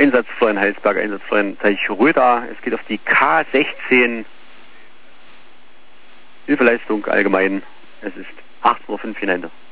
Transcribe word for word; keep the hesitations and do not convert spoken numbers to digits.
Einsatzflorian Heilsberg, Einsatzflorian Teichroda. Es geht auf die K sechzehn. Hilfeleistung allgemein. Es ist achtzehn Uhr fünf hinein.